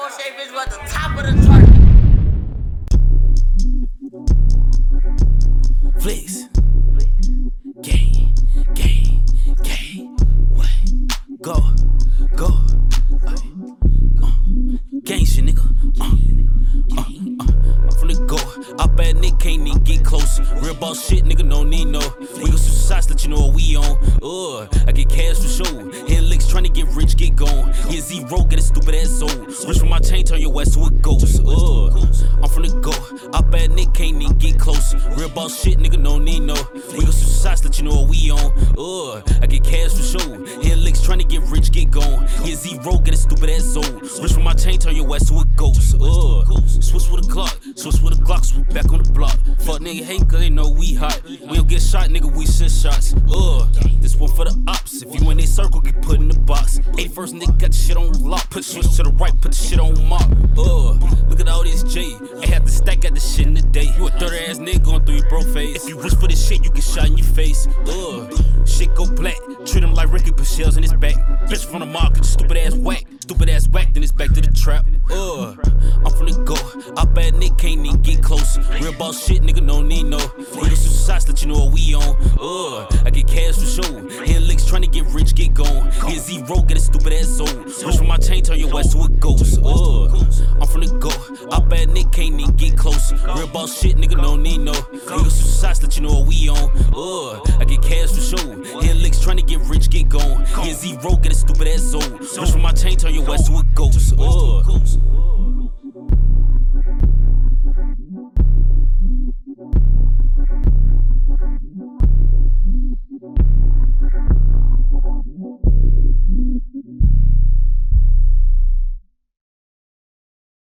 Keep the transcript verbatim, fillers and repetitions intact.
gonna say bitch was at the top of the chart. Flex. Gang, gang, gang. What? Go, go. Uh, uh, gang shit, nigga. Uh, uh, uh, I'm from the go. I bad nigga can't even get close. Real boss shit, nigga, no need no. We gon' shoot shots, let you know what we on. Uh, I get cash for sure. Hit licks, tryna get rich, get gone. Get zero, get a stupid ass soul. Rich from my chain, turn your ass to a ghost. Uh, I'm from the go. I bad nigga can't even get close. Real boss shit, nigga, no need no. We gon' shoot shots, let you know what we on. Uh, I get cash for sure. Hit licks, tryna get rich, get gone. Get zero, get a stupid ass soul. Rich from my chain, turn your ass to a ghost. Uh, switch with a Glock, switch with a Glock, so we back on the block. Fuck nigga hate, cause they know we hot. We don't get shot, nigga, we send shots. Uh, this one for the ops. If you in a circle, get put in the box. eighty-first nigga got the shit on lock. Put switch to the right, put the shit on mark. Uh, look at all this J. Ain't have to stack, got the shit in the day. You a dirty ass nigga going through your bro face. If you reach for this shit, you get shot in your face. Uh, shit go black. Treat him like Ricky, put shells in his back. Bitch from the market, stupid ass whack. Stupid ass whack, then it's back to the trap. Uh, I'm from the go. I bad nigga can't even get close. Real boss shit, nigga, no need no. We gon' shoot shots, let you know what we on. Uh, I get cash for sure. Hit licks, tryna get rich, get gone. Get zero, get a stupid ass soul. Rich from my chain, turn your ass to a ghost. Uh, I'm from the go. I bad nigga can't even get close. Real boss shit, nigga, no need no. We gon' shoot shots, let you know what we on. Uh, I get cash for sure. Hit licks, tryna get rich, get gone. Get zero, get a stupid ass soul. Rich from my chain, turn your ass to a ghost. Uh,